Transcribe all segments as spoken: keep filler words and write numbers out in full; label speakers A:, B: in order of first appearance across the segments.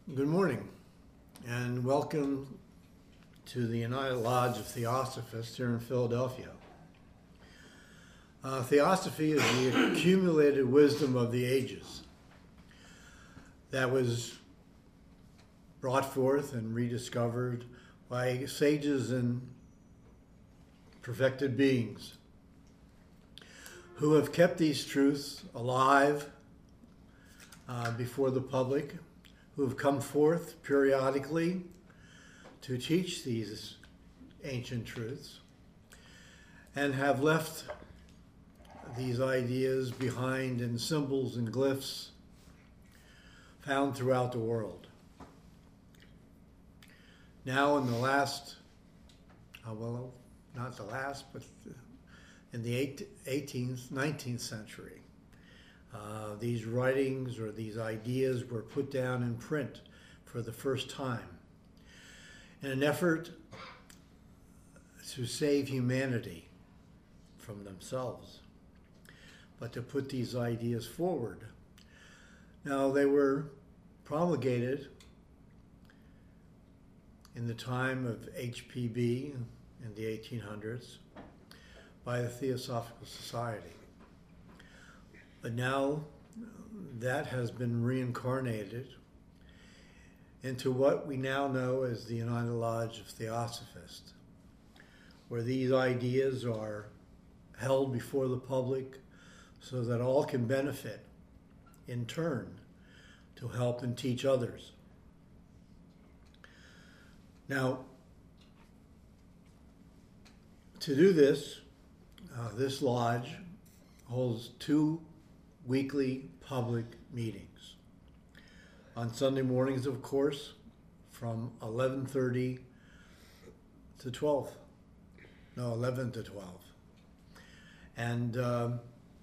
A: Good morning, and welcome to the United Lodge of Theosophists here in Philadelphia. Uh, Theosophy is the accumulated wisdom of the ages that was brought forth and rediscovered by sages and perfected beings who have kept these truths alive uh, before the public, who have come forth periodically to teach these ancient truths and have left these ideas behind in symbols and glyphs found throughout the world. Now in the last, uh, well, not the last, but in the eighteenth, nineteenth century, Uh, these writings or these ideas were put down in print for the first time in an effort to save humanity from themselves, but to put these ideas forward. Now, they were promulgated in the time of H P B in the eighteen hundreds by the Theosophical Society. But now that has been reincarnated into what we now know as the United Lodge of Theosophists, where these ideas are held before the public so that all can benefit in turn to help and teach others. Now, to do this, uh, this lodge holds two weekly public meetings. On Sunday mornings, of course, from eleven thirty to twelve. No, eleven to twelve. And um,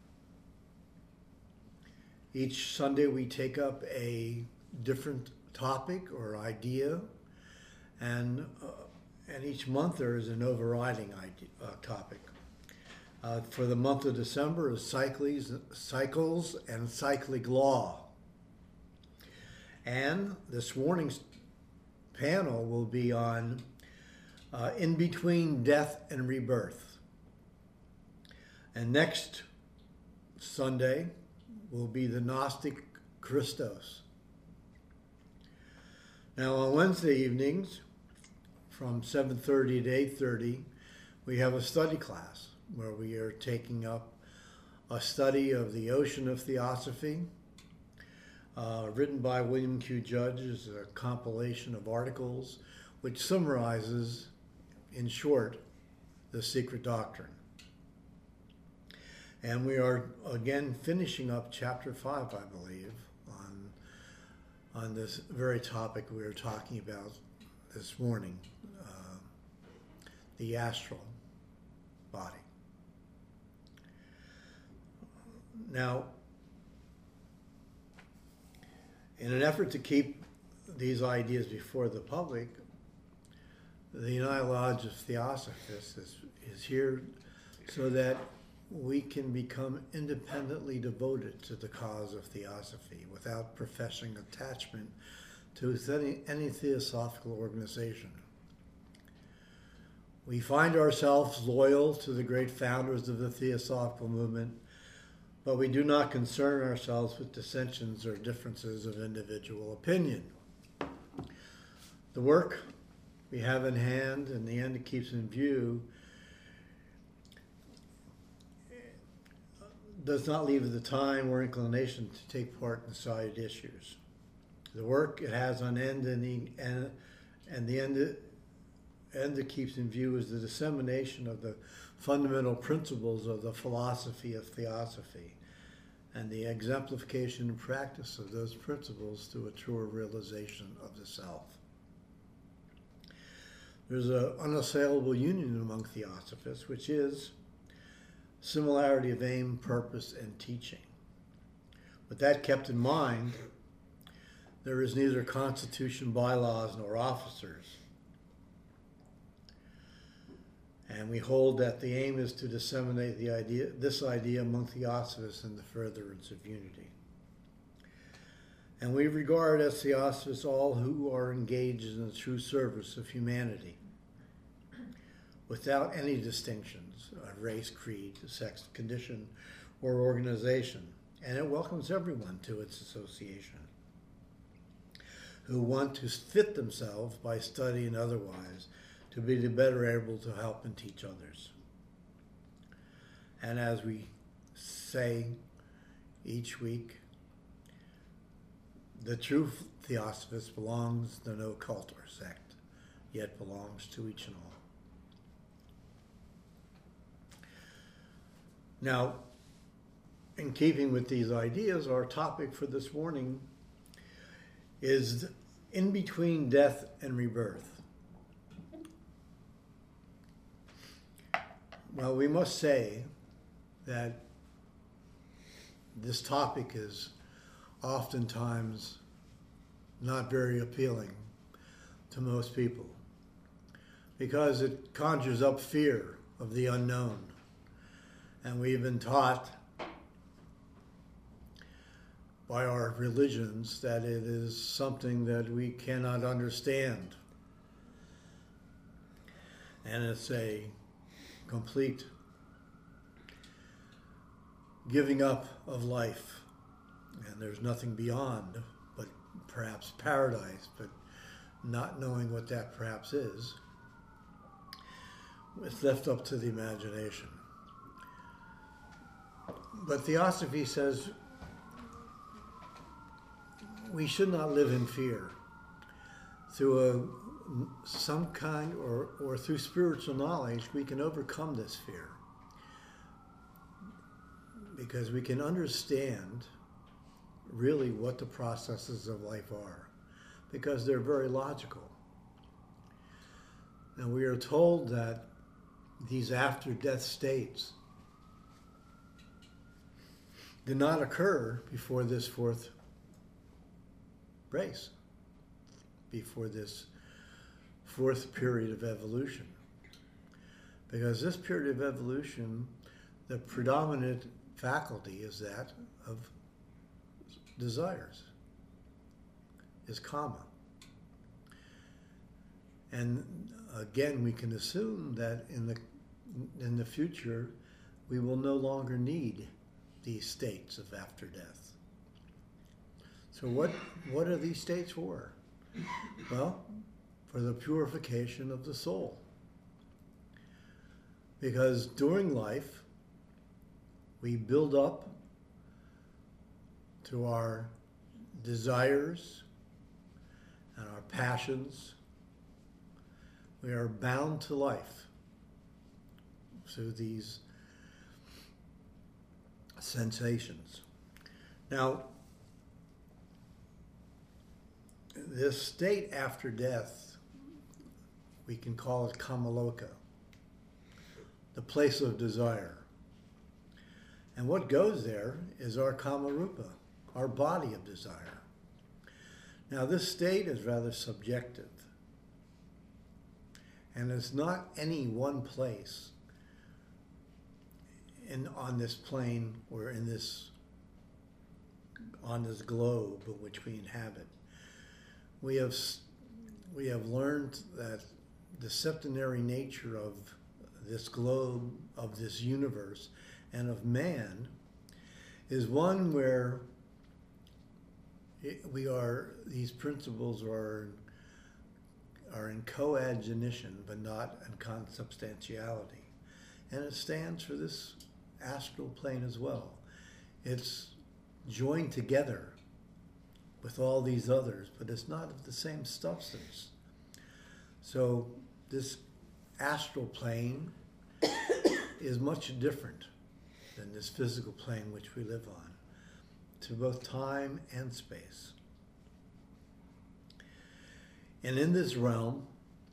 A: each Sunday we take up a different topic or idea, and, uh, and each month there is an overriding idea, uh, topic. Uh, for the month of December is cycles, cycles and cyclic law. And this morning's panel will be on uh, in between death and rebirth. And next Sunday will be the Gnostic Christos. Now on Wednesday evenings from seven thirty to eight thirty, we have a study class where we are taking up a study of the Ocean of Theosophy, uh, written by William Q. Judge. Is a compilation of articles which summarizes, in short, the secret doctrine. And we are again finishing up chapter five, I believe, on, on this very topic we were talking about this morning, uh, the astral body. Now, in an effort to keep these ideas before the public, the United Lodge of Theosophists is, is here so that we can become independently devoted to the cause of theosophy without professing attachment to any, any theosophical organization. We find ourselves loyal to the great founders of the theosophical movement, but we do not concern ourselves with dissensions or differences of individual opinion. The work we have in hand and the end it keeps in view does not leave the time or inclination to take part in side issues. The work it has on end and the, and, and the end it, end it keeps in view is the dissemination of the fundamental principles of the philosophy of theosophy and the exemplification and practice of those principles to a truer realization of the self. There's an unassailable union among theosophists, which is similarity of aim, purpose, and teaching. With that kept in mind, there is neither constitution, bylaws, nor officers. And we hold that the aim is to disseminate the idea, this idea among theosophists in the furtherance of unity. And we regard as theosophists all who are engaged in the true service of humanity, without any distinctions of race, creed, sex, condition, or organization. And it welcomes everyone to its association who want to fit themselves by study and otherwise to be the better able to help and teach others. And as we say each week, the true theosophist belongs to no cult or sect, yet belongs to each and all. Now, in keeping with these ideas, our topic for this morning is in between death and rebirth. Well, we must say that this topic is oftentimes not very appealing to most people because it conjures up fear of the unknown. And we've been taught by our religions that it is something that we cannot understand. And it's a complete giving up of life. And there's nothing beyond but perhaps paradise, but not knowing what that perhaps is. It's left up to the imagination. But Theosophy says we should not live in fear. Through a, some kind, or, or through spiritual knowledge, we can overcome this fear. Because we can understand really what the processes of life are. Because they're very logical. And we are told that these after-death states did not occur before this fourth race, before this fourth period of evolution. Because this period of evolution, the predominant faculty is that of desires, is karma. And again, we can assume that in the in the future, we will no longer need these states of after death. So what, what are these states for? Well, for the purification of the soul. Because during life, we build up to our desires and our passions. We are bound to life through these sensations. Now, this state after death, we can call it Kamaloka, the place of desire. And what goes there is our Kamarupa, our body of desire. Now, this state is rather subjective. And it's not any one place in on this plane or in this on this globe in which we inhabit. We have we have learned that the septenary nature of this globe, of this universe, and of man is one where it, we are, these principles are, are in coadjunction, but not in consubstantiality. And it stands for this astral plane as well. It's joined together with all these others, but it's not of the same substance. So this astral plane is much different than this physical plane which we live on, to both time and space. And in this realm,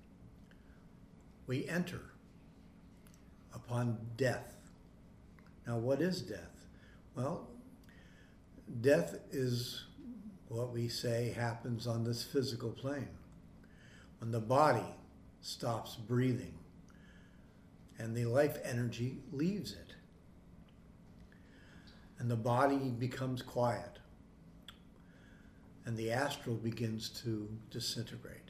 A: we enter upon death. Now, what is death? Well, death is what we say happens on this physical plane. When the body stops breathing and the life energy leaves it. And the body becomes quiet. and the astral begins to disintegrate.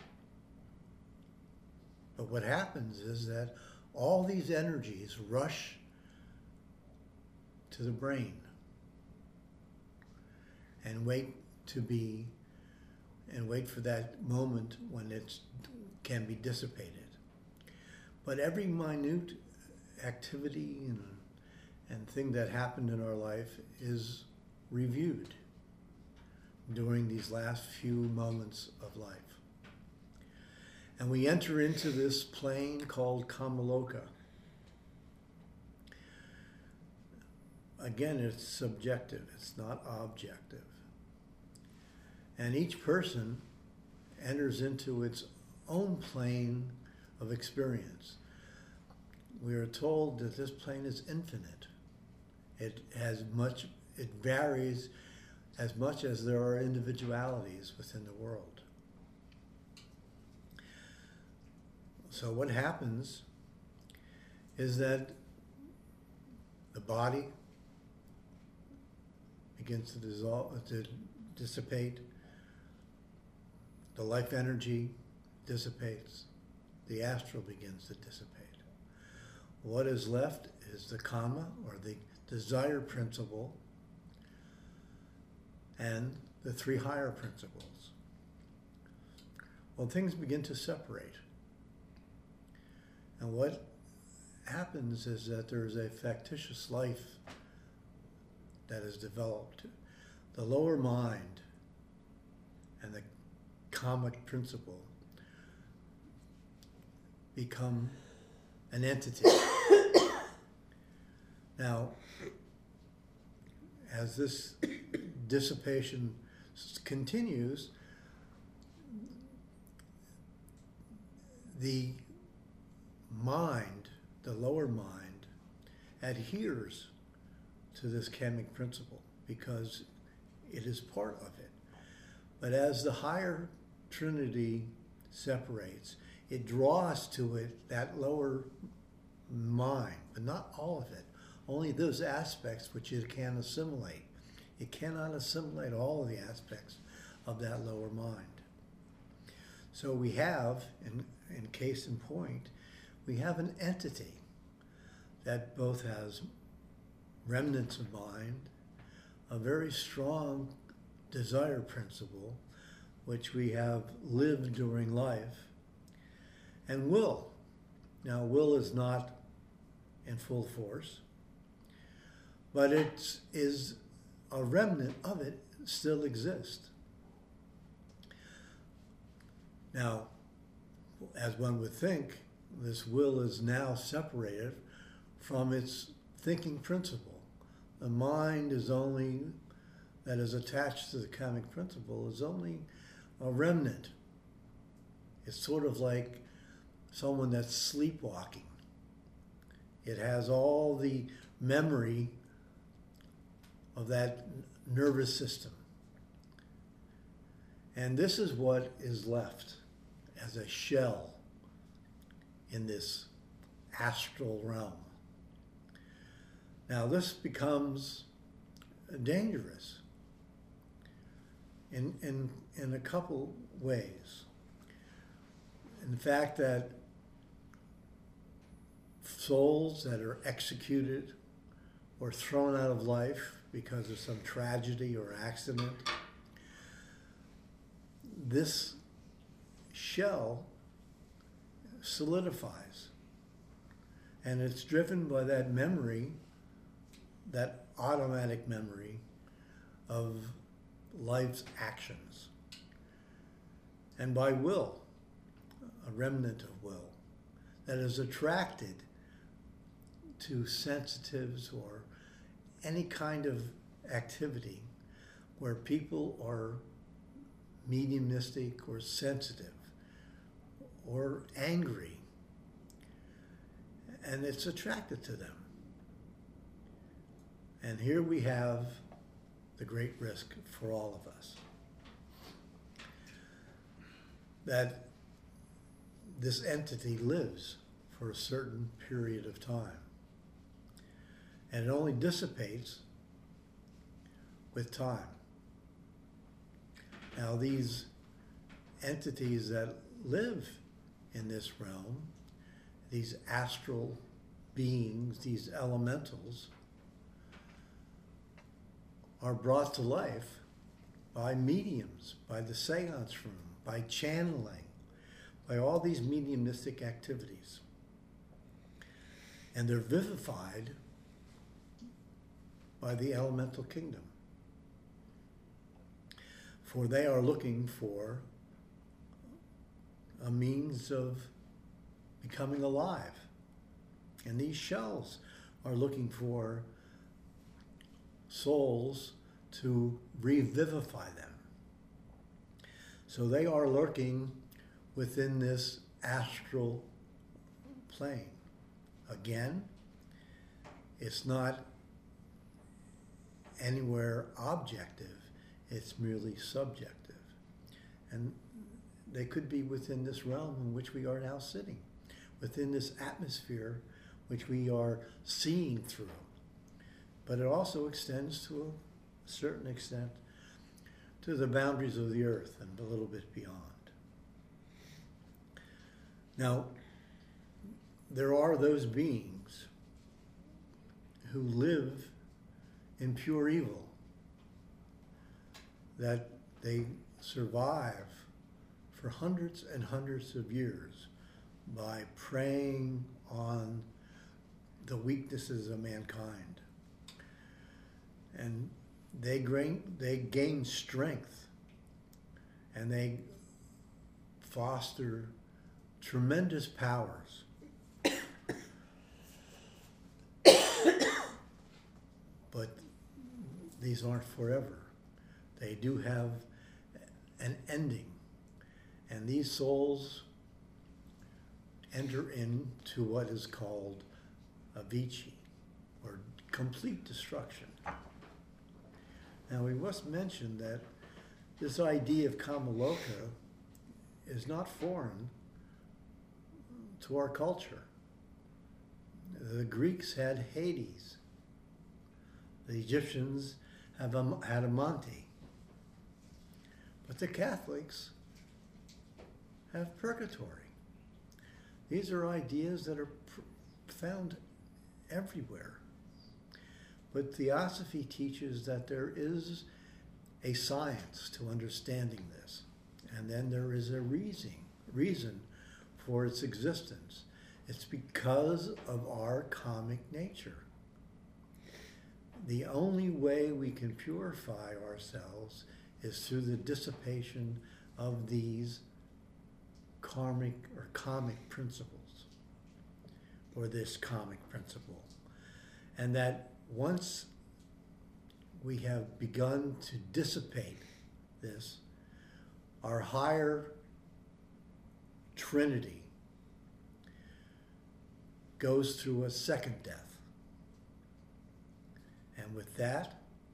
A: But what happens is that all these energies rush to the brain and wait to be, and wait for that moment when it can be dissipated. But every minute activity and, and thing that happened in our life is reviewed during these last few moments of life. And we enter into this plane called Kamaloka. Again, it's subjective, it's not objective. And each person enters into its own plane of experience. We are told that this plane is infinite. It has much, it varies as much as there are individualities within the world. So what happens is that the body begins to dissolve, to dissipate. The life energy dissipates. The astral begins to dissipate. What is left is the kama, or the desire principle, and the three higher principles. Well, things begin to separate. And what happens is that there is a factitious life that is developed. The lower mind and the kamic principle become an entity. Now, as this dissipation continues, the mind, the lower mind, adheres to this kamic principle because it is part of it. But as the higher trinity separates, it draws to it that lower mind, but not all of it. Only those aspects which it can assimilate. It cannot assimilate all of the aspects of that lower mind. So we have, in, in case in point, we have an entity that both has remnants of mind, a very strong desire principle, which we have lived during life, and will. Now, will is not in full force, but it is a remnant of it still exists. Now, as one would think, this will is now separated from its thinking principle. The mind is only, that is attached to the kamic principle, is only a remnant. It's sort of like someone that's sleepwalking. It has all the memory of that nervous system. And this is what is left as a shell in this astral realm. Now this becomes dangerous in, in, in a couple ways. In the fact that souls that are executed or thrown out of life because of some tragedy or accident, this shell solidifies. And it's driven by that memory, that automatic memory of life's actions. And by will, a remnant of will, that is attracted to sensitives or any kind of activity where people are mediumistic or sensitive or angry, and it's attracted to them. And here we have the great risk for all of us, that this entity lives for a certain period of time, and it only dissipates with time. Now these entities that live in this realm, these astral beings, these elementals, are brought to life by mediums, by the seance room, by channeling, by all these mediumistic activities. And they're vivified by the elemental kingdom. For they are looking for a means of becoming alive. And these shells are looking for souls to revivify them. So they are lurking within this astral plane. Again, it's not anywhere objective, it's merely subjective. And they could be within this realm in which we are now sitting, within this atmosphere which we are seeing through. But it also extends to a certain extent to the boundaries of the earth and a little bit beyond. Now, there are those beings who live in pure evil, that they survive for hundreds and hundreds of years by preying on the weaknesses of mankind. And they gain, they gain strength, and they foster tremendous powers. But these aren't forever. They do have an ending. And these souls enter into what is called Avicii, or complete destruction. Now we must mention that this idea of Kamaloka is not foreign to our culture. The Greeks had Hades. The Egyptians have a, had Amante. But the Catholics have purgatory. These are ideas that are pr- found everywhere. But Theosophy teaches that there is a science to understanding this. And then there is a reason, reason for its existence. It's because of our karmic nature. The only way we can purify ourselves is through the dissipation of these karmic or kamic principles, or this kamic principle. And that once we have begun to dissipate this, our higher trinity goes through a second death. And with that,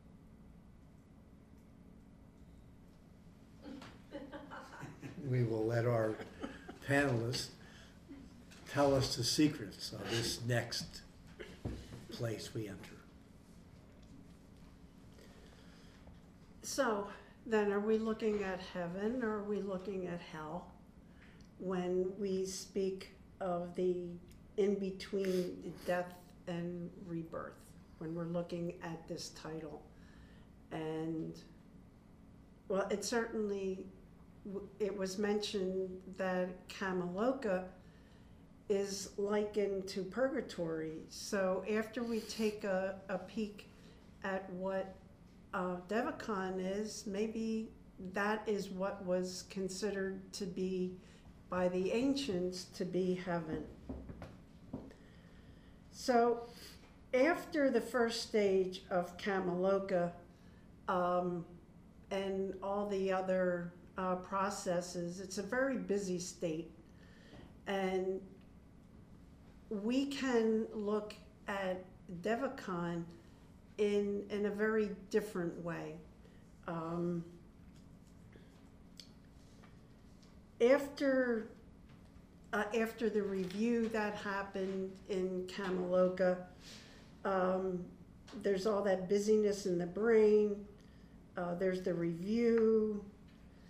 A: we will let our panelists tell us the secrets of this next place we enter.
B: So then, are we looking at heaven or are we looking at hell when we speak of the in-between death and rebirth, when we're looking at this title? And, well, it certainly, it was mentioned that Kamaloka is likened to purgatory. So after we take a, a peek at what uh, Devachan is, maybe that is what was considered to be, by the ancients, to be heaven. So after the first stage of Kamaloka um, and all the other uh, processes, it's a very busy state. And we can look at Devachan in, in a very different way. Um, after, uh, after the review that happened in Kamaloka, um, there's all that busyness in the brain, uh, there's the review,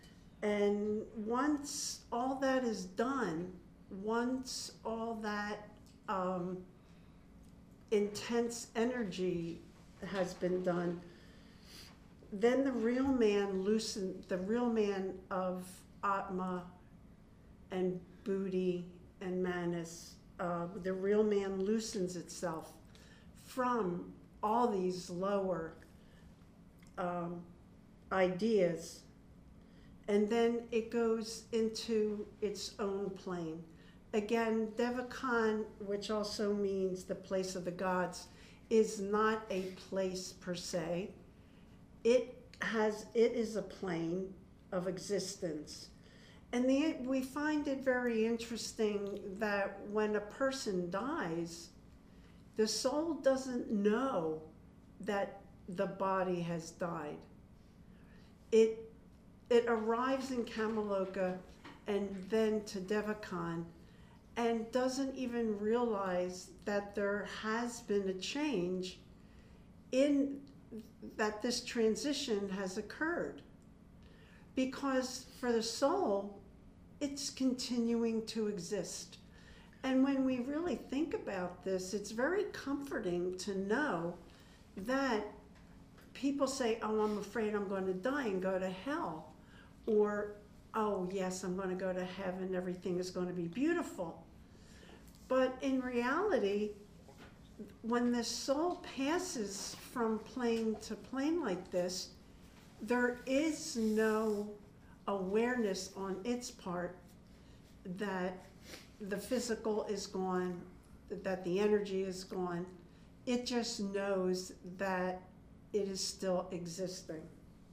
B: And once all that is done, once all that um, intense energy has been done, then the real man loosen, the real man of Atma and Buddhi and Manas, uh, the real man loosens itself from all these lower um, ideas, and then it goes into its own plane. Again, Devachan, which also means the place of the gods, is not a place per se. It has, it is a plane of existence. And the, we find it very interesting that when a person dies, the soul doesn't know that the body has died. It, it arrives in Kamaloka and then to Devachan, and doesn't even realize that there has been a change in that this transition has occurred. Because for the soul, it's continuing to exist. And when we really think about this, it's very comforting to know that people say, oh, I'm afraid I'm going to die and go to hell. Or, oh, yes, I'm going to go to heaven, everything is going to be beautiful. But in reality, when the soul passes from plane to plane like this, there is no awareness on its part that the physical is gone, that the energy is gone. It just knows that it is still existing.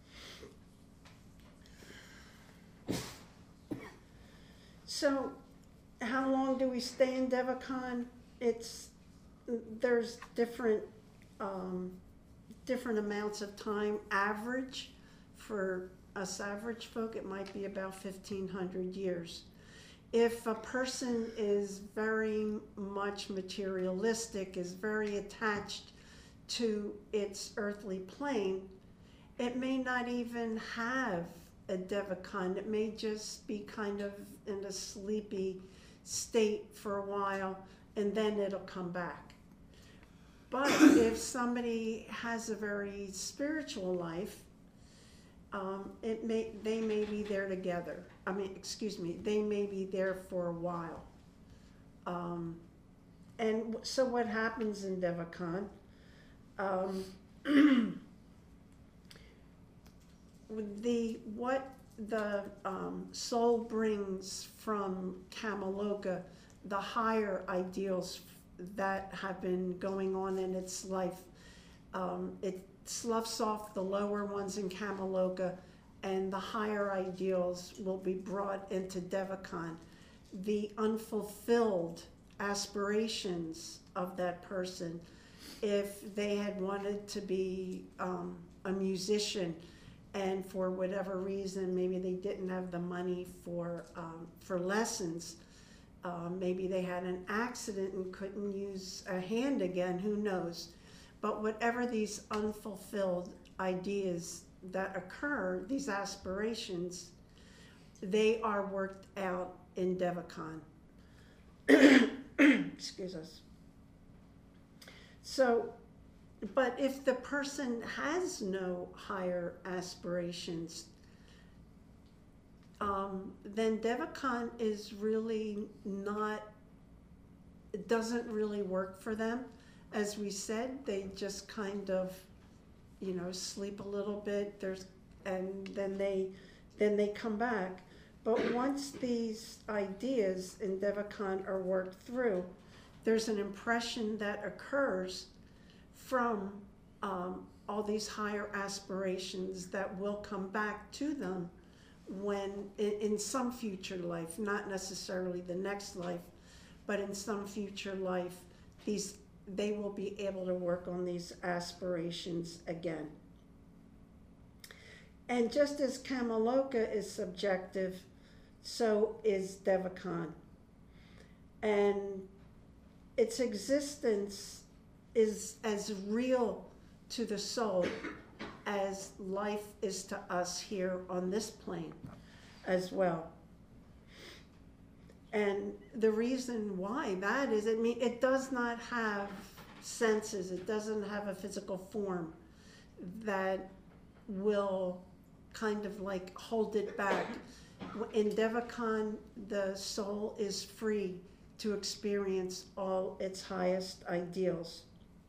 B: So, how long do we stay in Devachan? It's, there's different, um, different amounts of time. Average, for us average folk, it might be about fifteen hundred years. If a person is very much materialistic, is very attached to its earthly plane, it may not even have a Devachan. It may just be kind of in a sleepy state for a while, and then it'll come back. But if somebody has a very spiritual life, um, it may they may be there together. I mean, excuse me, they may be there for a while. Um, and so what happens in Devachan? Um, the what the um, soul brings from Kamaloka, the higher ideals that have been going on in its life, um, it sloughs off the lower ones in Kamaloka, and the higher ideals will be brought into Devachan. The unfulfilled aspirations of that person, if they had wanted to be um, a musician, and for whatever reason, maybe they didn't have the money for um, for lessons, uh, maybe they had an accident and couldn't use a hand again, who knows. But whatever these unfulfilled ideas that occur, these aspirations, they are worked out in Devachan. Excuse us. So, but if the person has no higher aspirations, um, then Devachan is really not, it doesn't really work for them. As we said, they just kind of, you know, sleep a little bit, there's, and then they, then they come back. But once these ideas in Devachan are worked through, there's an impression that occurs from um, all these higher aspirations that will come back to them when, in, in some future life, not necessarily the next life, but in some future life, these they will be able to work on these aspirations again. And just as Kamaloka is subjective, so is Devachan. And its existence is as real to the soul as life is to us here on this plane. as well. And the reason why that is, it mean it does not have senses, it doesn't have a physical form that will kind of like hold it back. In Devachan, the soul is free to experience all its highest ideals.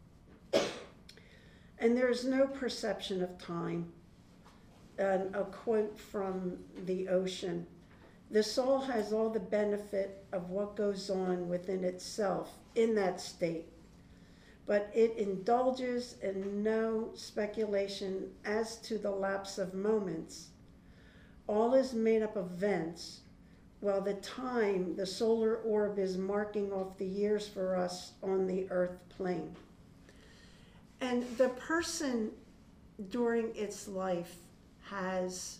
B: And there is no perception of time. And a quote from the ocean: the soul has all the benefit of what goes on within itself in that state, but it indulges in no speculation as to the lapse of moments. All is made up of events, while the time, the solar orb, is marking off the years for us on the earth plane. And the person during its life has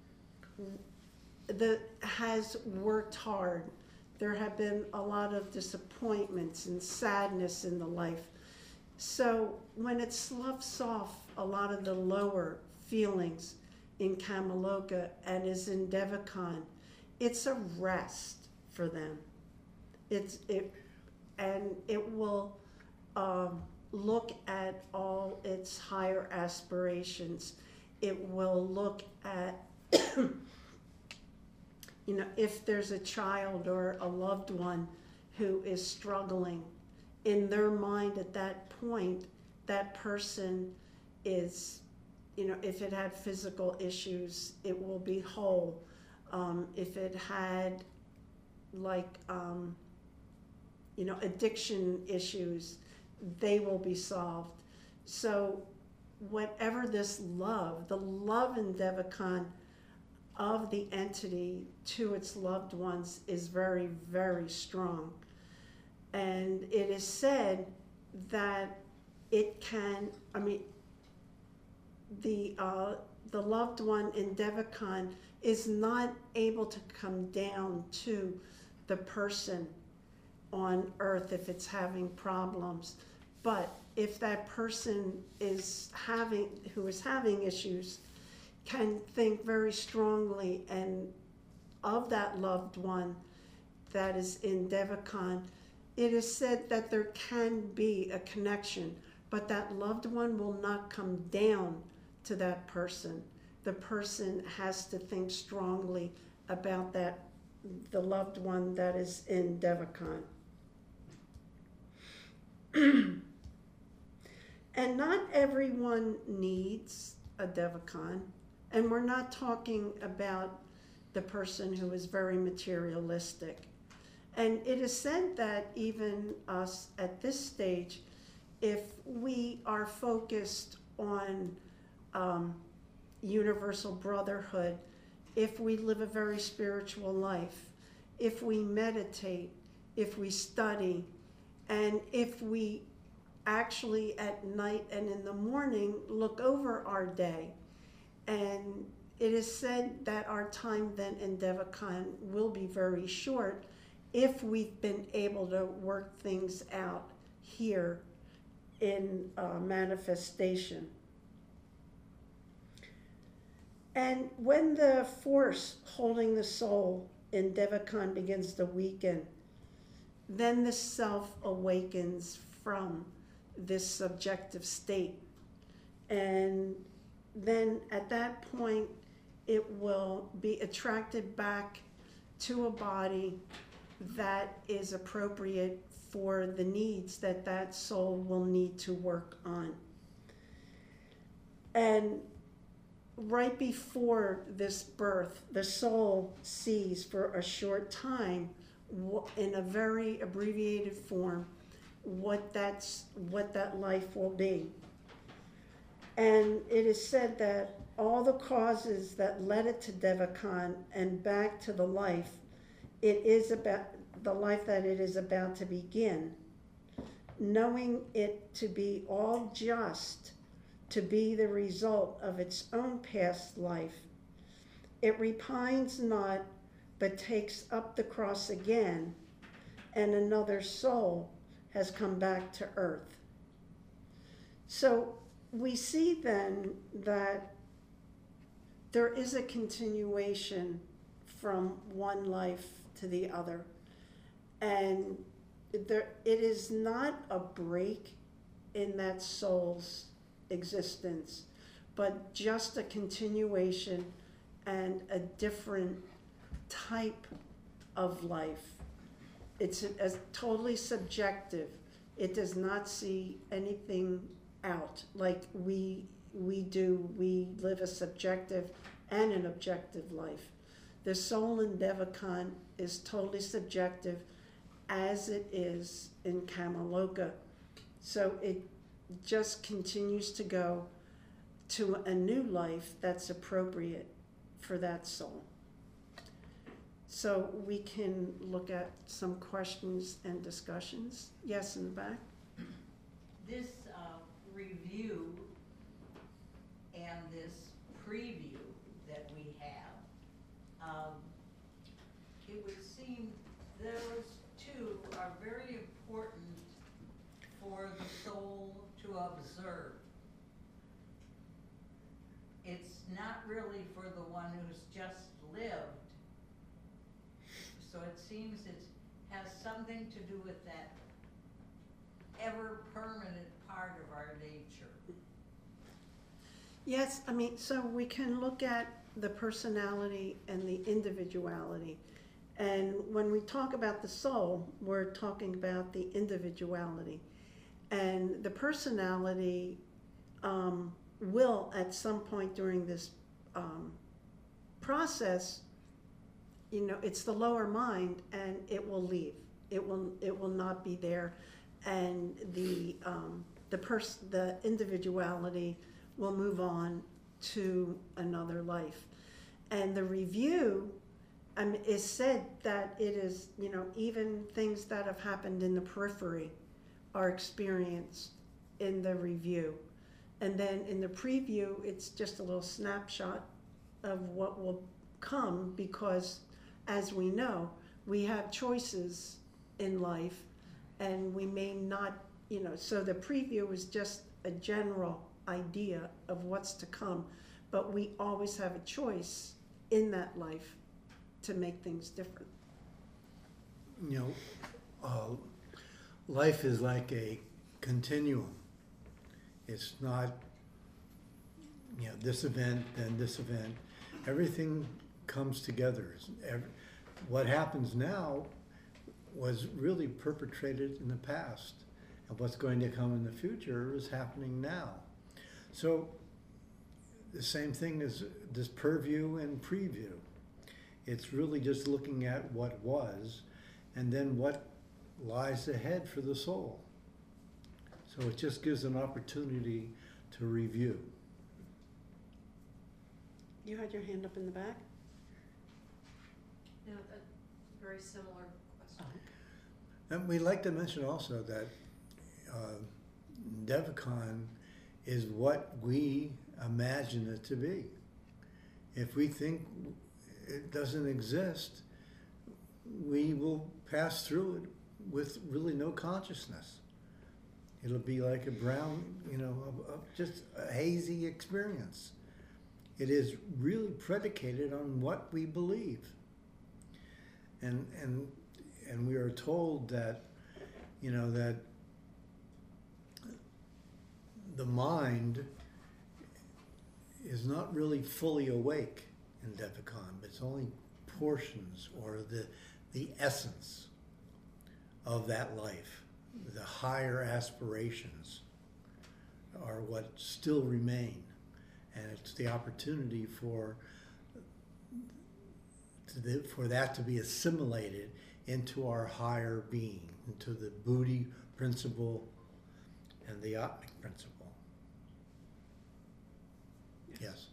B: the has worked hard. There have been a lot of disappointments and sadness in the life. So when it sloughs off a lot of the lower feelings in Kamaloka and is in Devachan, it's a rest for them. It's it, and it will um, look at all its higher aspirations. It will look at, you know, if there's a child or a loved one who is struggling, in their mind at that point, that person is, you know, if it had physical issues, it will be whole. Um, if it had, like, um, you know, addiction issues, they will be solved. So whatever this love, the love in Devachan of the entity to its loved ones is very, very strong. And it is said that it can, I mean, the uh, the loved one in Devachan is not able to come down to the person on earth if it's having problems. But if that person is having, who is having issues, can think very strongly and of that loved one that is in Devachan, it is said that there can be a connection, but that loved one will not come down to that person. The person has to think strongly about that, the loved one that is in Devachan. And not everyone needs a Devachan, and we're not talking about the person who is very materialistic. And it is said that even us at this stage, if we are focused on um, universal brotherhood, if we live a very spiritual life, if we meditate, if we study, and if we actually at night and in the morning look over our day, and it is said that our time then in Devachan will be very short if we've been able to work things out here in uh, manifestation. And when the force holding the soul in Devachan begins to weaken, then the self awakens from this subjective state. And then at that point, it will be attracted back to a body that is appropriate for the needs that that soul will need to work on. And right before this birth, the soul sees for a short time, in a very abbreviated form, what that's what that life will be. And it is said that all the causes that led it to Devachan and back to the life, it is about the life that it is about to begin, knowing it to be all just, to be the result of its own past life. It repines not, but takes up the cross again, and another soul has come back to earth. So we see then that there is a continuation from one life to the other. And there, it is not a break in that soul's existence, but just a continuation and a different type of life. It's a, a totally subjective. It does not see anything out like we we do. We live a subjective and an objective life. The soul in Devachan is totally subjective, as it is in Kamaloka. So it just continues to go to a new life that's appropriate for that soul. So we can look at some questions and discussions. Yes, in the back.
C: This uh, review and this preview that we have, um, it would seem those two are very important for the soul to observe. It's not really for the one who's just lived. So it seems it has something to do with that ever-permanent part of our nature.
B: Yes, I mean, so we can look at the personality and the individuality. And when we talk about the soul, we're talking about the individuality. And the personality um, will, at some point during this um, process, you know, it's the lower mind, and it will leave. It will, it will not be there, and the um, the pers- the individuality will move on to another life. And the review um, is said that it is, you know, even things that have happened in the periphery are experienced in the review. And then in the preview, it's just a little snapshot of what will come, because as we know, we have choices in life, and we may not, you know, so the preview is just a general idea of what's to come, but we always have a choice in that life to make things different.
A: You know, uh, life is like a continuum. It's not, you know, this event, then this event. Everything comes together. Every, what happens now was really perpetrated in the past, and what's going to come in the future is happening now. So the same thing as this purview and preview. It's really just looking at what was, and then what lies ahead for the soul. So it just gives an opportunity to review.
B: You had your hand up in the back?
D: No, a very similar question.
A: And we'd like to mention also that uh, Devachan is what we imagine it to be. If we think it doesn't exist, we will pass through it with really no consciousness. It'll be like a brown, you know, a, a, just a hazy experience. It is really predicated on what we believe. And, and, and we are told that, you know, that the mind is not really fully awake in Devachan, but it's only portions or the, the essence of that life. The higher aspirations are what still remain. And it's the opportunity for, to the, for that to be assimilated into our higher being, into the Buddhi principle and the Atmic principle. Yes.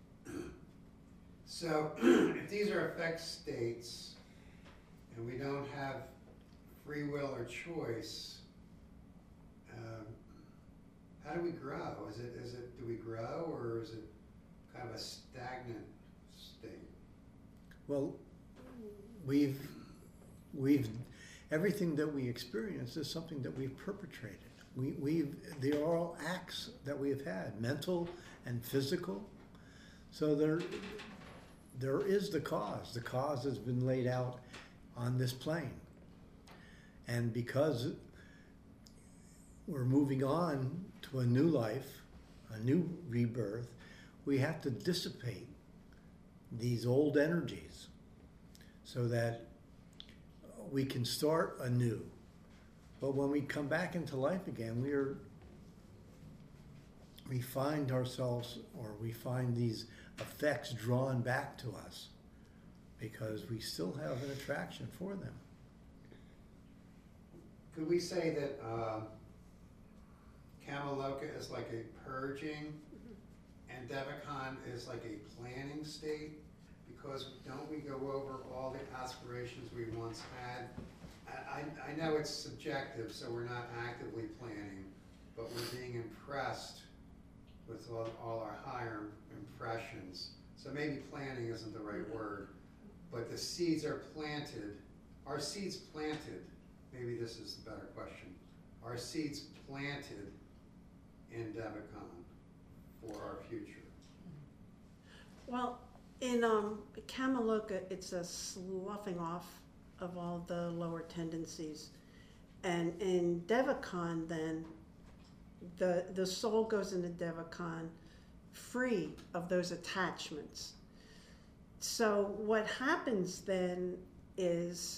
E: So if these are effect states and we don't have free will or choice, um, how do we grow? Is it, is it, do we grow, or is it kind of a stagnant state?
A: Well, we've, we've, everything that we experience is something that we've perpetrated. We, we've, they are all acts that we've had, mental and physical. So they're, there is the cause. The cause has been laid out on this plane. And because we're moving on to a new life, a new rebirth, we have to dissipate these old energies so that we can start anew. But when we come back into life again, we are we find ourselves, or we find these effects drawn back to us because we still have an attraction for them.
E: Could we say that uh, Kamaloka is like a purging and Devacon is like a planning state? Because don't we go over all the aspirations we once had? I, I, I know it's subjective, so we're not actively planning, but we're being impressed with all, all our higher impressions. So maybe planning isn't the right word, but the seeds are planted. Are seeds planted? Maybe this is the better question. Are seeds planted in Devacon for our future?
B: Well, in um, Kamaloka, it's a sloughing off of all the lower tendencies. And in Devacon, then, the, the soul goes into Devacon free of those attachments. So what happens then is,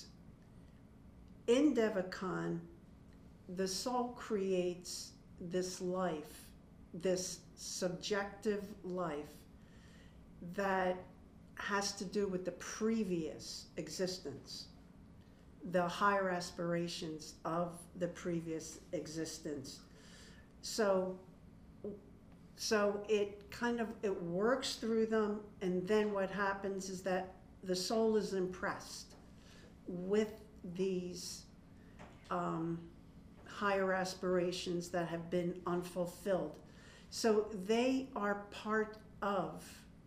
B: in Devacon, the soul creates this life, this subjective life that has to do with the previous existence, the higher aspirations of the previous existence. So, so it kind of, it works through them, and then what happens is that the soul is impressed with these um, higher aspirations that have been unfulfilled. So they are part of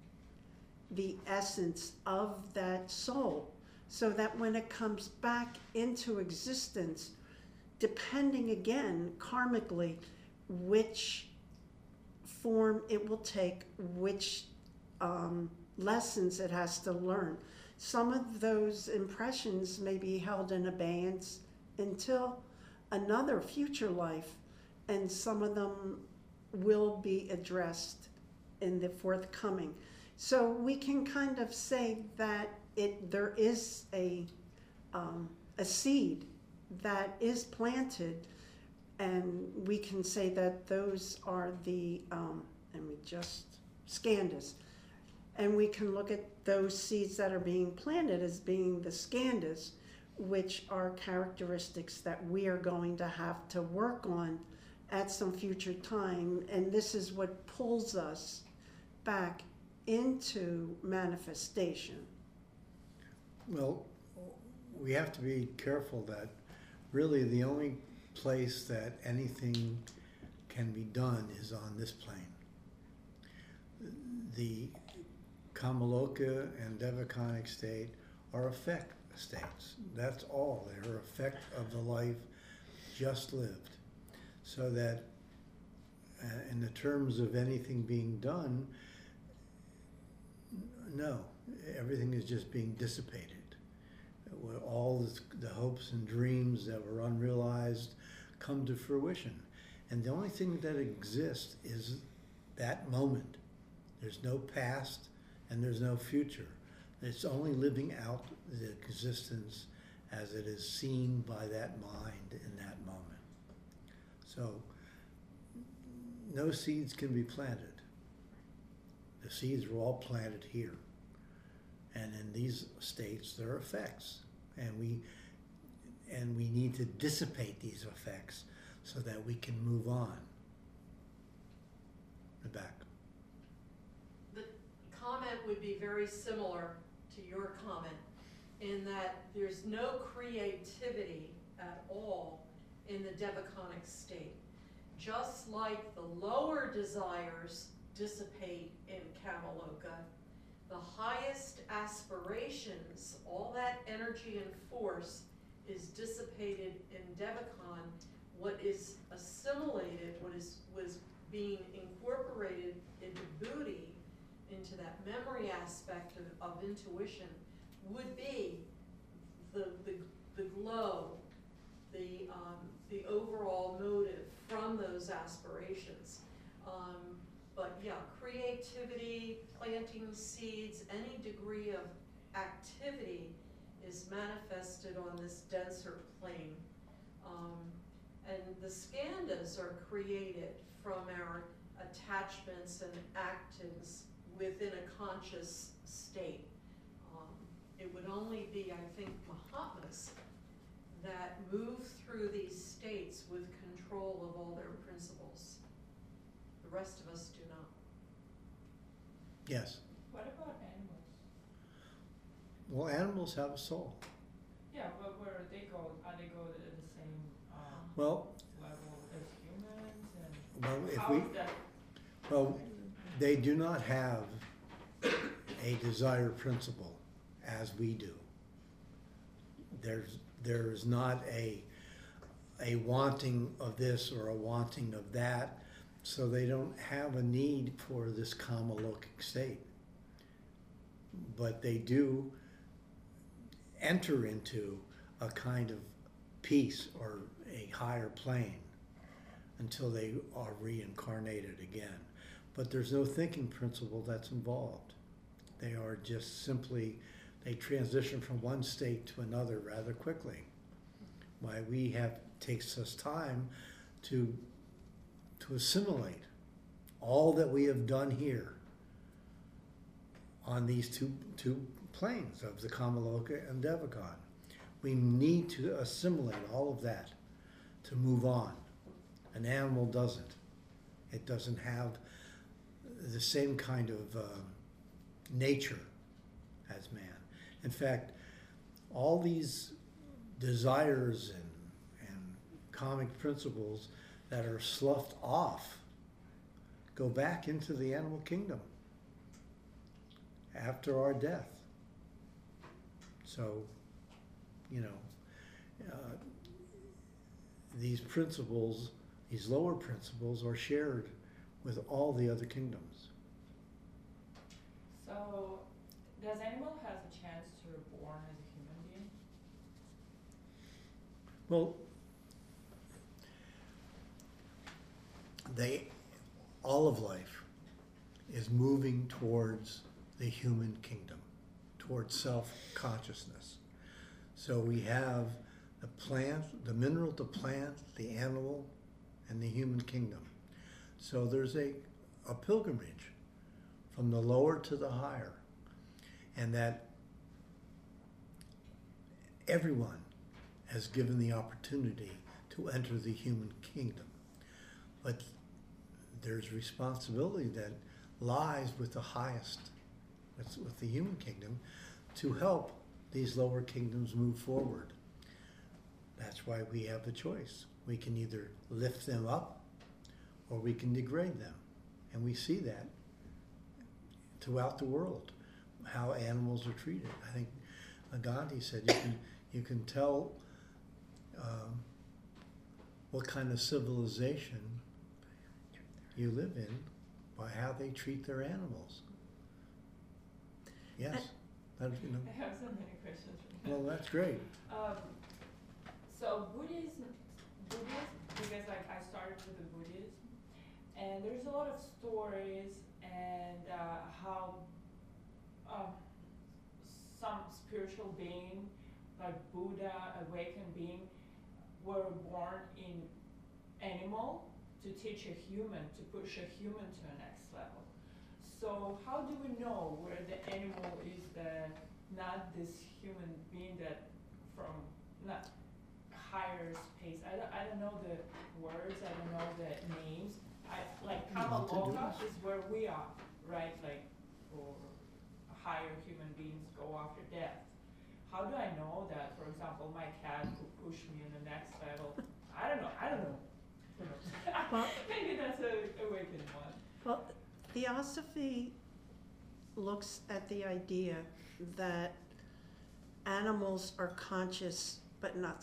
B: the essence of that soul, so that when it comes back into existence, depending again karmically which form it will take, which um, lessons it has to learn. Some of those impressions may be held in abeyance until another future life, and some of them will be addressed in the forthcoming. So we can kind of say that it there is a um, a seed that is planted, and we can say that those are the um, and we just skandhas, and we can look at those seeds that are being planted as being the skandhas, which are characteristics that we are going to have to work on at some future time, and this is what pulls us back into manifestation.
A: Well, we have to be careful that really the only place that anything can be done is on this plane. The Kamaloka and Devaconic state are effect states. That's all. They're effect of the life just lived. So that uh, in the terms of anything being done, no, everything is just being dissipated. All the hopes and dreams that were unrealized come to fruition. And the only thing that exists is that moment. There's no past and there's no future. It's only living out the existence as it is seen by that mind in that moment. So no seeds can be planted. The seeds were all planted here. And in these states, there are effects. And we, and we need to dissipate these effects so that we can move on. The back.
D: The comment would be very similar to your comment in that there's no creativity at all in the Devaconic state. Just like the lower desires dissipate in Kamaloka, the highest aspirations, all that energy and force is dissipated in Devacon. What is assimilated, what is was being incorporated into Booty into that memory aspect of, of intuition would be the, the, the glow, the, um, the overall motive from those aspirations. Um, but yeah, creativity, planting seeds, any degree of activity is manifested on this denser plane. Um, and the skandhas are created from our attachments and actions within a conscious state. Um, it would only be, I think, Mahatmas that move through these states with control of all their principles. The rest of us do not.
A: Yes.
F: What about animals?
A: Well, animals have a soul.
F: Yeah, but where they go, are they go at the same um,
A: Well,
F: level as humans? And
A: well, if
F: how
A: we,
F: is that?
A: well, they do not have a desire principle as we do. There's, there is not a, a wanting of this or a wanting of that, so they don't have a need for this kama-lokic state. But they do enter into a kind of peace or a higher plane until they are reincarnated again. But there's no thinking principle that's involved. They are just simply, they transition from one state to another rather quickly. Why we have, takes us time to, to assimilate all that we have done here on these two, two planes of the Kamaloka and Devachan. We need to assimilate all of that to move on. An animal doesn't. It doesn't have the same kind of uh, nature as man. In fact, all these desires and, and comic principles that are sloughed off go back into the animal kingdom after our death. So, you know, uh, these principles, these lower principles, are shared with all the other kingdoms.
F: So, does animal has a chance to be born as a human being?
A: Well, they, all of life is moving towards the human kingdom, towards self-consciousness. So we have the plant, the mineral, the plant, the animal, and the human kingdom. So there's a, a pilgrimage from the lower to the higher, and that everyone has given the opportunity to enter the human kingdom. But there's responsibility that lies with the highest, with, with the human kingdom, to help these lower kingdoms move forward. That's why we have the choice. We can either lift them up or we can degrade them. And we see that throughout the world, how animals are treated. I think Gandhi said you can, you can tell um, what kind of civilization you live in by how they treat their animals. Yes, that, you know.
F: I have so many questions. From
A: Well, that's great.
F: Um, so Buddhism, Buddhism, because like I started with the Buddhism, and there's a lot of stories and uh, how um, some spiritual being, like Buddha, awakened being, were born in animal to teach a human, to push a human to the next level. So how do we know where the animal is the not this human being that from not higher space? I don't, I don't know the words, I don't know the names. I like
A: You want to do
F: Kamaloka
A: this?
F: is where we are, right? Like, or higher human beings go after death. How do I know that, for example, my cat could push me in the next level? I don't know, I don't know. Who knows?
B: Well-
F: Maybe that's a awakened one.
B: Well, Theosophy looks at the idea that animals are conscious but not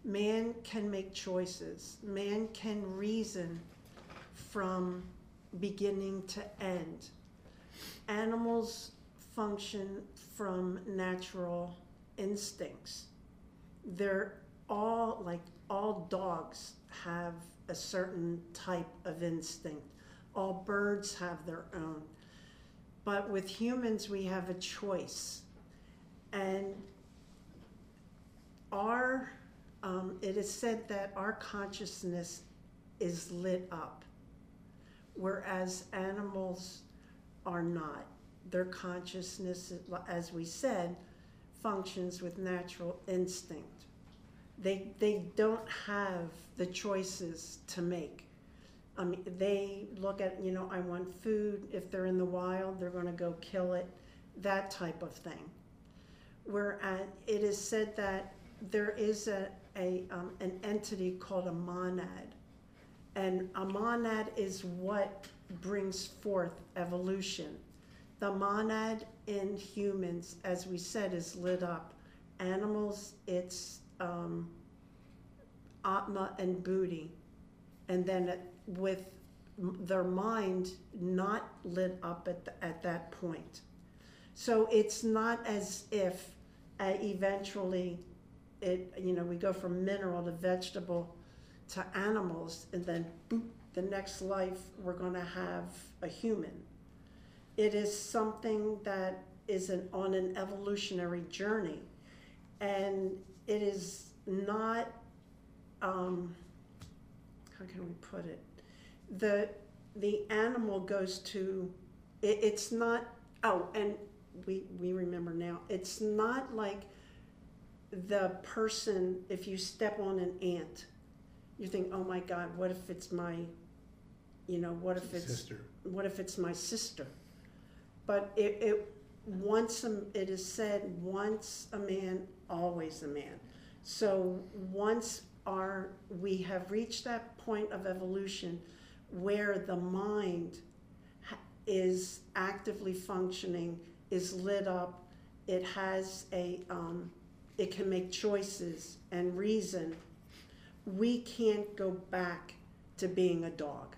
B: man can make choices. Man can reason from beginning to end. Animals function from natural instincts. They're all, like all dogs have a certain type of instinct. All birds have their own. But with humans, we have a choice. And our, um, it is said that our consciousness is lit up, whereas animals are not. Their consciousness, as we said, functions with natural instinct. They, they don't have the choices to make. I mean, they look at, you know, I want food. If they're in the wild, they're going to go kill it, that type of thing. Whereas it is said that there is a, a um, an entity called a monad. And a monad is what brings forth evolution. The monad in humans, as we said, is lit up. Animals, it's um, Atma and Buddhi. And then it, with their mind not lit up at, the, at that point. So it's not as if uh, eventually it, you know, we go from mineral to vegetable to animals, and then boop, the next life we're going to have a human. It is something that is an, on an evolutionary journey, and it is not, um, how can we put it? The the animal goes to, it, it's not, oh, and we, we remember now, it's not like the person, if you step on an ant, you think, oh my God, what if it's my, you know, what if it's,
A: Sister.
B: what if it's my sister? But it, it once a, it is said, once a man, always a man. So once our, we have reached that point of evolution where the mind ha- is actively functioning, is lit up, it has a, um, it can make choices and reason, we can't go back to being a dog.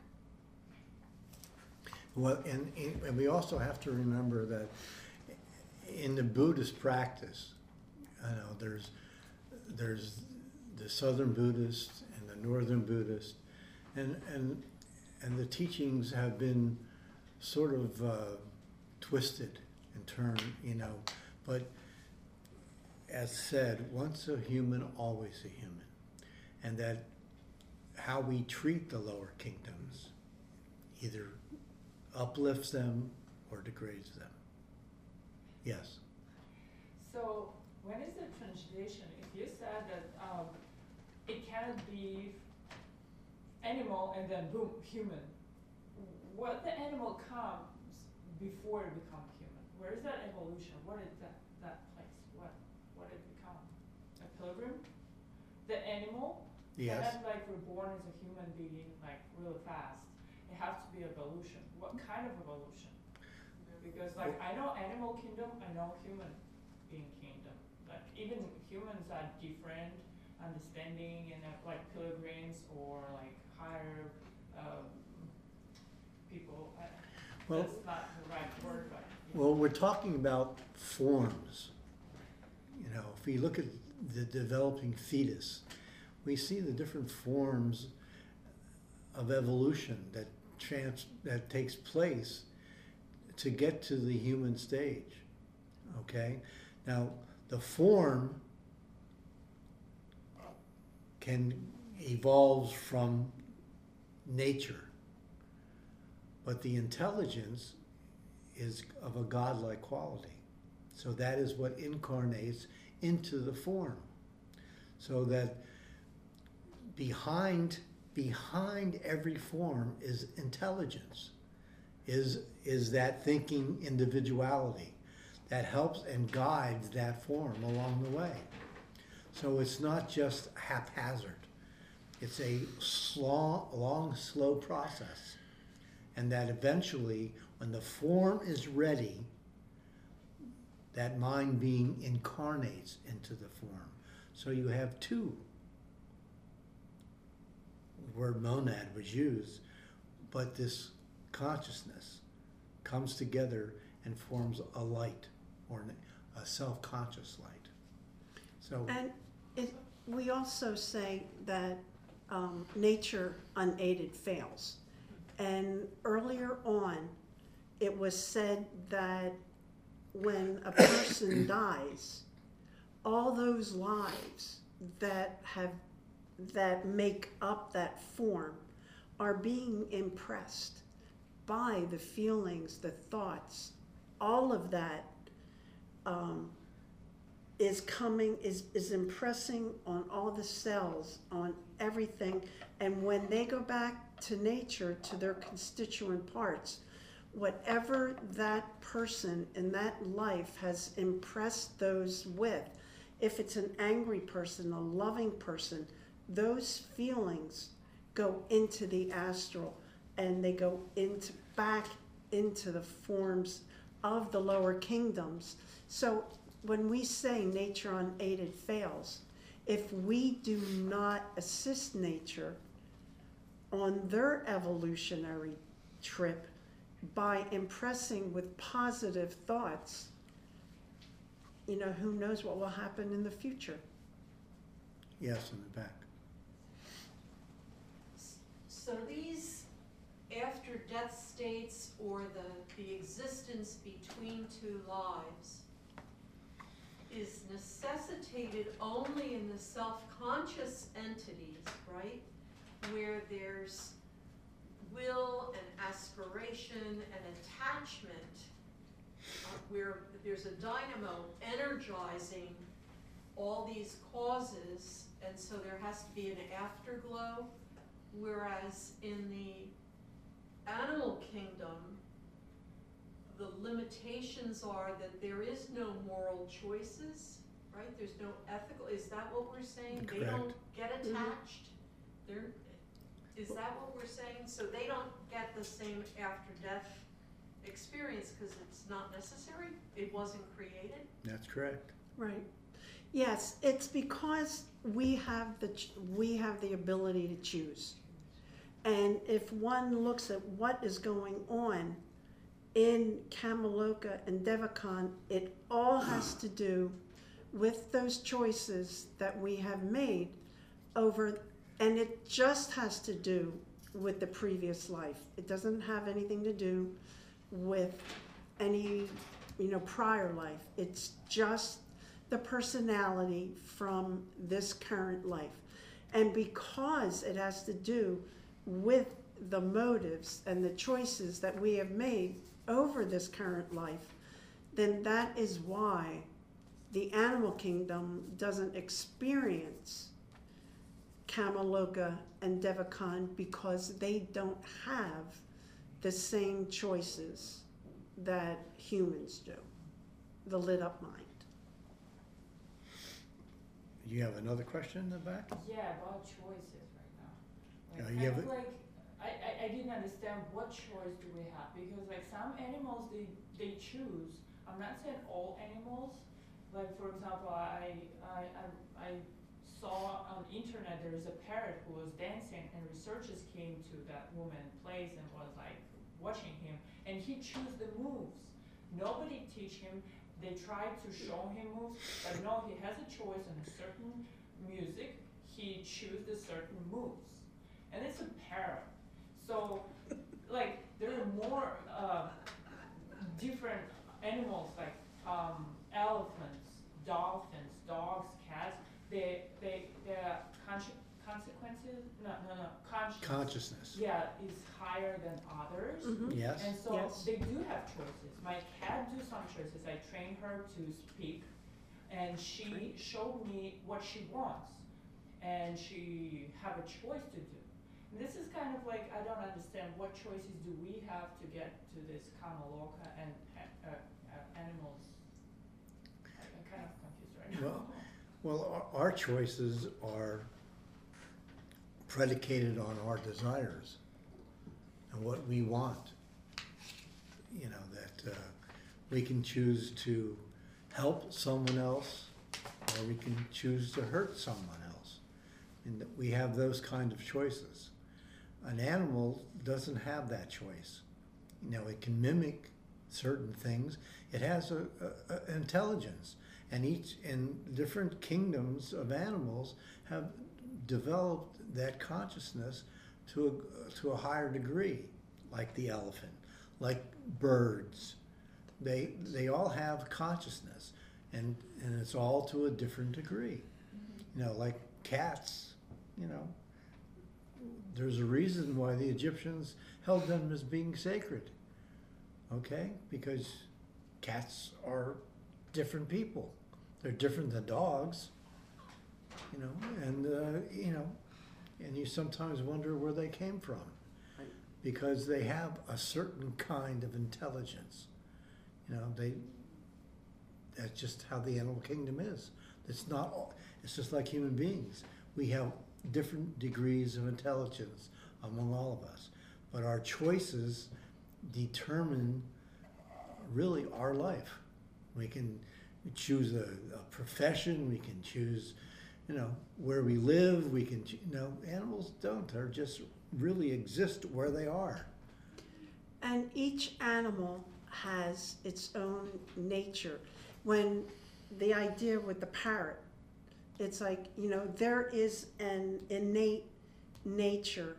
A: Well, and, and we also have to remember that in the Buddhist practice, I know there's there's the Southern Buddhist and the Northern Buddhist, and and and the teachings have been sort of uh, twisted and turned, you know. But as said, once a human, always a human, and that how we treat the lower kingdoms either uplifts them or degrades them. Yes.
F: So when is the translation? If you said that um, it cannot be animal and then boom, human, what the animal comes before it becomes human? Where is that evolution? What is that, that place? What what it become? A pilgrim? The animal
A: Yes.
F: cannot like reborn as a human being like really fast. It has to be evolution. What kind of evolution? Because like I know animal kingdom, I know human being kingdom. Like even humans are different understanding and uh, like pilgrims or like higher um, people. I,
A: Well-
F: that's not the right word, but you
A: Well, we're talking about forms. You know, if we look at the developing fetus, we see the different forms of evolution that trans that takes place to get to the human stage. Okay? Now, the form can evolve from nature, but the intelligence is of a godlike quality. So that is what incarnates into the form. So that behind behind every form is intelligence, is is that thinking individuality that helps and guides that form along the way. So it's not just haphazard. It's a slow, long, slow process. And that eventually, when the form is ready, that mind being incarnates into the form. So you have two word monad was used, but this consciousness comes together and forms a light, or an- a self-conscious light. So,
B: And it, we also say that um, nature unaided fails. And earlier on, it was said that when a person dies, all those lives that have that make up that form are being impressed by the feelings, the thoughts, all of that um, is coming, is, is impressing on all the cells, on everything. And when they go back to nature, to their constituent parts, whatever that person in that life has impressed those with, if it's an angry person, a loving person, those feelings go into the astral, and they go into back into the forms of the lower kingdoms. So when we say nature unaided fails, if we do not assist nature on their evolutionary trip by impressing with positive thoughts, you know, who knows what will happen in the future.
A: yes, in the back.
D: So these after-death states, or the, the existence between two lives, is necessitated only in the self-conscious entities, right? Where there's will and aspiration and attachment, uh, where there's a dynamo energizing all these causes, and so there has to be an afterglow. Whereas in the animal kingdom, the limitations are that there is no moral choices, right? There's no ethical, is that what we're saying? They don't
A: Correct.
D: get attached? They're, is that what we're saying? So they don't get the same after-death experience because it's not necessary? It wasn't created?
A: That's correct.
B: Right. Yes, it's because we have the ch- we have the ability to choose. And if one looks at what is going on in Kamaloka and Devachan, it all has to do with those choices that we have made over, and it just has to do with the previous life. It doesn't have anything to do with any, you know, prior life. It's just the personality from this current life. And because it has to do with the motives and the choices that we have made over this current life, then that is why the animal kingdom doesn't experience Kamaloka and Devachan, because they don't have the same choices that humans do, the lit up mind.
A: You have another question in the back?
F: Yeah, about choices right now.
A: Yeah,
F: Like,
A: you
F: kind
A: have
F: of
A: it-
F: like, I, I, I didn't understand what choice do we have, because like some animals, they, they choose. I'm not saying all animals, like for example, I, I, I, I saw on internet there is a parrot who was dancing, and researchers came to that woman place and was like watching him, and he chose the moves. Nobody teach him. They tried to show him moves, but no, he has a choice on a certain music. He choose the certain moves, and it's a parrot. So, like, there are more uh, different animals, like um, elephants, dolphins, dogs, cats. They, they, their con- consequences, no, no, no, conscience.
A: Consciousness.
F: Yeah, is higher than others.
B: Mhm.
A: Yes?
F: And so
B: Yes.
F: they do have choices. My cat do some choices. I train her to speak, and she
B: Great.
F: showed me what she wants, and she have a choice to do. And this is kind of like, I don't understand, what choices do we have to get to this Kamaloka and uh, uh, animals? I- I'm kind of confused right now.
A: Well, Well, our, our choices are predicated on our desires and what we want. You know, that uh, we can choose to help someone else, or we can choose to hurt someone else. And that we have those kind of choices. an animal doesn't have that choice. You know, it can mimic certain things. It has a, a, a intelligence, and each in different kingdoms of animals have developed that consciousness to a, to a higher degree, like the elephant, like birds. They they all have consciousness, and and it's all to a different degree. You know, like cats. You know, there's a reason why the Egyptians held them as being sacred. Okay, because cats are different people. They're different than dogs. You know, and uh, you know, and you sometimes wonder where they came from, because they have a certain kind of intelligence. You know, they. That's just how the animal kingdom is. It's not. All, it's just like human beings. We have different degrees of intelligence among all of us, but our choices determine really our life. We can choose a, a profession. We can choose, you know, where we live. We can, you know, animals don't. They're just really exist where they are.
B: And each animal has its own nature. When the idea with the parrot, it's like, you know, there is an innate nature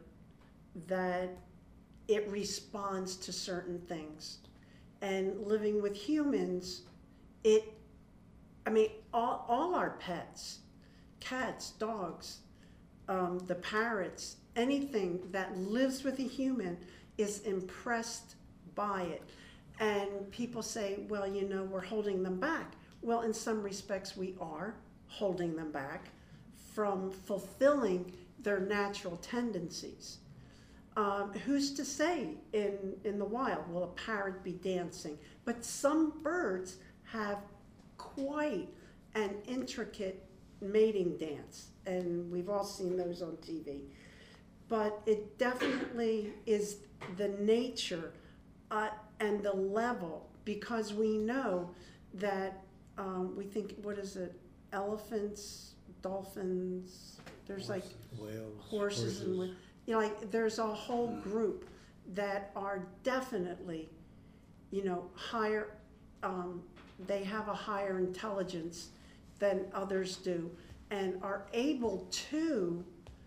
B: that it responds to certain things. And living with humans, it, I mean, all, all our pets, cats, dogs, um, the parrots, anything that lives with a human is impressed by it. And people say, well, you know, we're holding them back. Well, in some respects, we are holding them back from fulfilling their natural tendencies. Um, who's to say in, in the wild, will a parrot be dancing? But some birds have quite an intricate mating dance, and we've all seen those on T V. But it definitely is the nature uh, and the level, because we know that um, we think, what is it, elephants, dolphins, there's like
A: whales,
B: horses, and wh- you know, like there's a whole group that are definitely, you know, higher, um, they have a higher intelligence than others do, and are able to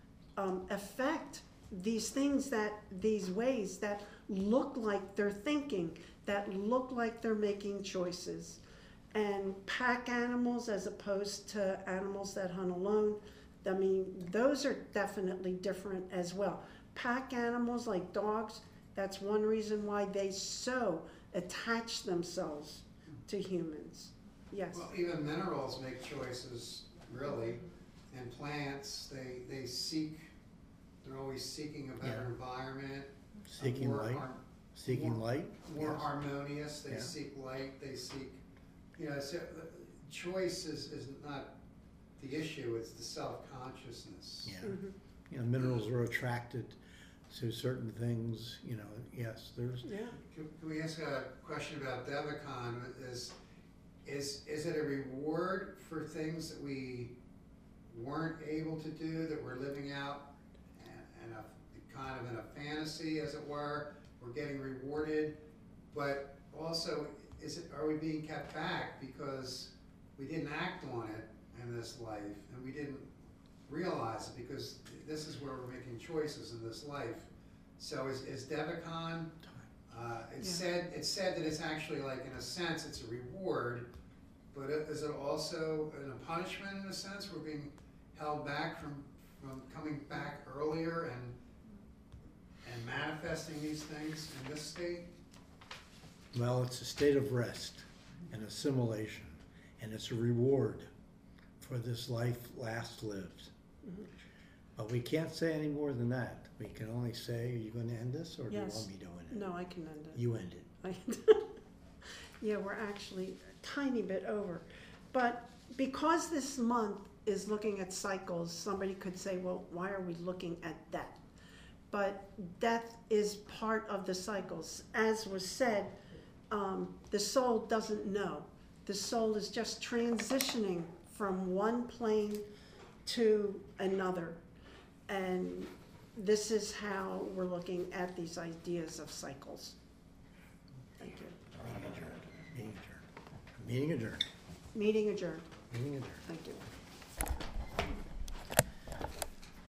B: um, affect these things, that these ways that look like they're thinking, that look like they're making choices. And pack animals as opposed to animals that hunt alone, I mean, those are definitely different as well. Pack animals like dogs, that's one reason why they so attach themselves to humans. Yes.
E: Well, even minerals make choices, really, and plants, they, they seek, they're always seeking a better
A: Yeah.
E: environment. a
A: Seeking
E: more
A: light.
E: har-
A: Seeking
E: more-
A: light.
E: More
A: yes.
E: harmonious, they
A: Yeah.
E: seek light, they seek, you know, so the choice is, is not the issue, it's the self-consciousness.
A: Yeah.
B: Mhm.
A: You know, minerals are attracted to certain things. You know, yes, there's.
B: Yeah.
E: Can, can we ask a question about Devacon? Is, is, is it a reward for things that we weren't able to do, that we're living out in a kind of in a fantasy, as it were? We're getting rewarded, but also, is it, are we being kept back because we didn't act on it in this life, and we didn't realize it, because this is where we're making choices in this life. So is, is Devacon, uh, it's
B: Yeah.
E: said, it's said that it's actually, like, in a sense, it's a reward, but it- is it also a punishment in a sense? We're being held back from, from coming back earlier and, and manifesting these things in this state?
A: Well, it's a state of rest and assimilation, and it's a reward for this life last lived.
B: Mhm.
A: But we can't say any more than that. We can only say, are you going to end this, or do you
B: Yes.
A: want me doing it?
B: No, I can end it.
A: You end it.
B: Yeah, we're actually a tiny bit over. But because this month is looking at cycles, somebody could say, well, why are we looking at death? But death is part of the cycles. As was said, um, the soul doesn't know. The soul is just transitioning from one plane to another. And this is how we're looking at these ideas of cycles. Thank you.
A: Meeting adjourned. Meeting adjourned. Meeting adjourned.
B: Meeting adjourned.
A: Meeting adjourned.
B: Thank you.